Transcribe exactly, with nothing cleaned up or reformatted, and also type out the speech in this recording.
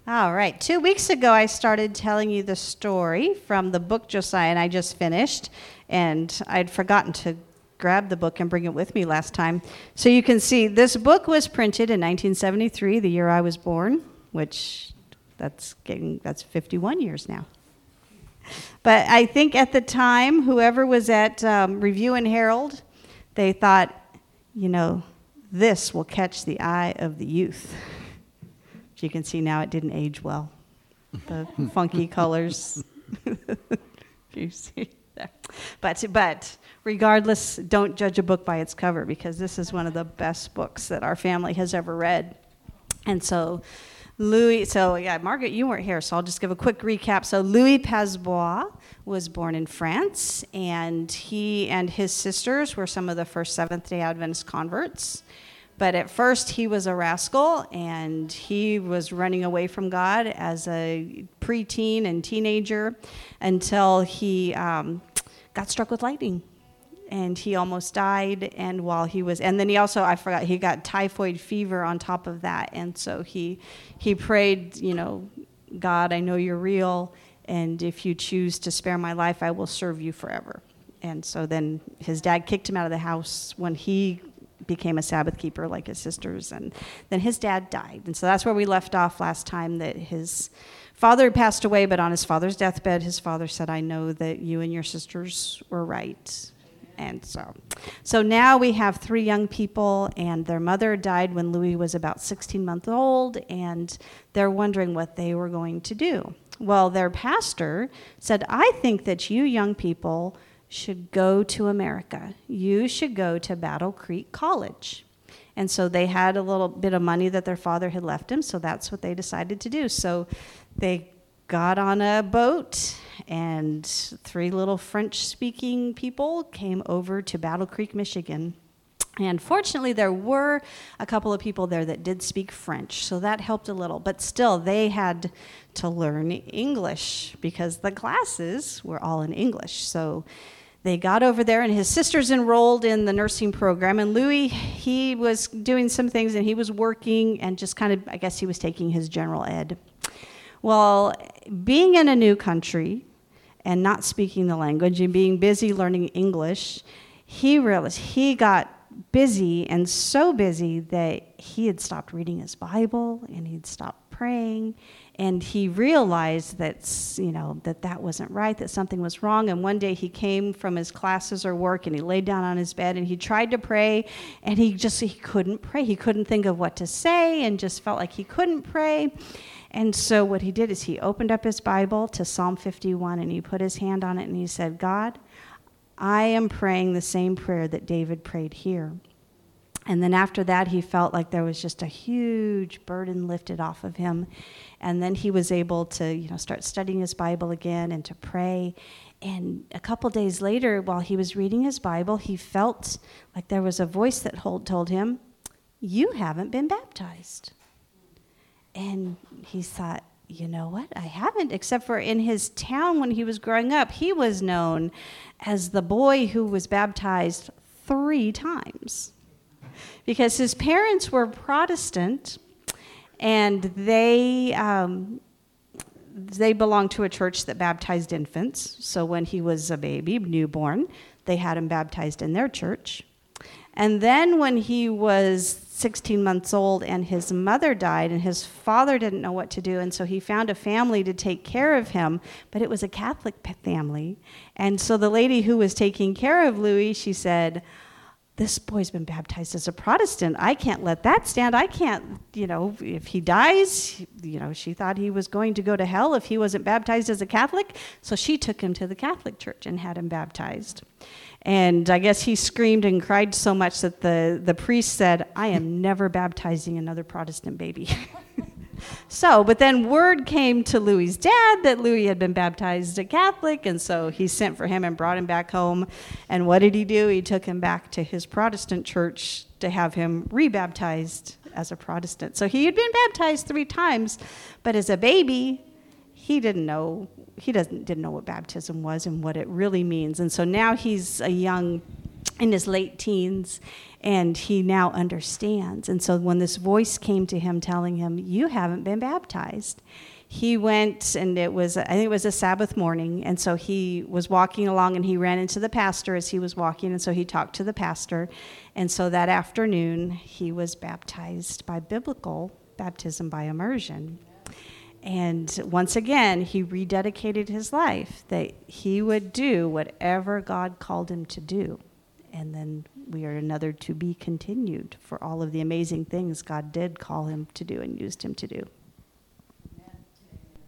All right. Two weeks ago, I started telling you the story from the book Josiah, and I just finished, and I'd forgotten to grab the book and bring it with me last time. So you can see this book was printed in nineteen seventy-three, the year I was born, which that's getting that's fifty-one years now. But I think at the time, whoever was at um, Review and Herald, they thought, you know, this will catch the eye of the youth. As you can see now, it didn't age well. The funky colors. You see there. But, but regardless, don't judge a book by its cover, because this is one of the best books that our family has ever read. And so Louis, so yeah, Margaret, you weren't here, so I'll just give a quick recap. So Louis Pasbois was born in France, and he and his sisters were some of the first Seventh-day Adventist converts. But at first, he was a rascal, and he was running away from God as a preteen and teenager until he um, got struck with lightning. And he almost died, and while he was, and then he also, I forgot, he got typhoid fever on top of that, and so he he prayed, you know, God, I know you're real, and if you choose to spare my life, I will serve you forever. And so then his dad kicked him out of the house when he became a Sabbath keeper like his sisters, and then his dad died. And so that's where we left off last time, that his father had passed away, but on his father's deathbed, his father said, I know that you and your sisters were right. And so, so now we have three young people, and their mother died when Louis was about sixteen months old, and they're wondering what they were going to do. Well, their pastor said, I think that you young people should go to America. You should go to Battle Creek College. And so they had a little bit of money that their father had left him, so that's what they decided to do. So they got on a boat, and three little French-speaking people came over to Battle Creek, Michigan. And fortunately, there were a couple of people there that did speak French, so that helped a little. But still, they had to learn English because the classes were all in English. So they got over there, and his sisters enrolled in the nursing program. And Louis, he was doing some things, and he was working, and just kind of, I guess he was taking his general ed. Well, being in a new country and not speaking the language and being busy learning English, he realized he got busy, and so busy that he had stopped reading his Bible, and he'd stopped praying, and he realized that, you know, that that wasn't right, that something was wrong. And one day he came from his classes or work, and he laid down on his bed, and he tried to pray, and he just he couldn't pray. He couldn't think of what to say, and just felt like he couldn't pray. And so what he did is he opened up his Bible to Psalm fifty-one, and he put his hand on it, and he said, God, I am praying the same prayer that David prayed here. And then after that, he felt like there was just a huge burden lifted off of him. And then he was able to, you know, start studying his Bible again and to pray. And a couple days later, while he was reading his Bible, he felt like there was a voice that told him, you haven't been baptized. And he thought, you know what? I haven't, except for in his town when he was growing up, he was known as the boy who was baptized three times. Because his parents were Protestant, and they um, they belonged to a church that baptized infants. So when he was a baby, newborn, they had him baptized in their church. And then when he was sixteen months old and his mother died and his father didn't know what to do, and so he found a family to take care of him, but it was a Catholic family. And so the lady who was taking care of Louis, she said, this boy's been baptized as a Protestant. I can't let that stand. I can't, you know, if he dies, you know, she thought he was going to go to hell if he wasn't baptized as a Catholic. So she took him to the Catholic Church and had him baptized. And I guess he screamed and cried so much that the, the priest said, I am never baptizing another Protestant baby. So, but then word came to Louis's dad that Louis had been baptized a Catholic, and so he sent for him and brought him back home. And what did he do? He took him back to his Protestant church to have him rebaptized as a Protestant. So he had been baptized three times, but as a baby, he didn't know, he doesn't didn't know what baptism was and what it really means. And so now he's a young in his late teens, and he now understands. And so when this voice came to him telling him, you haven't been baptized, he went, and it was, I think it was a Sabbath morning, and so he was walking along, and he ran into the pastor as he was walking, and so he talked to the pastor, and so that afternoon, he was baptized by biblical baptism by immersion. And once again, he rededicated his life, that he would do whatever God called him to do. And then we are another to be continued for all of the amazing things God did call him to do and used him to do.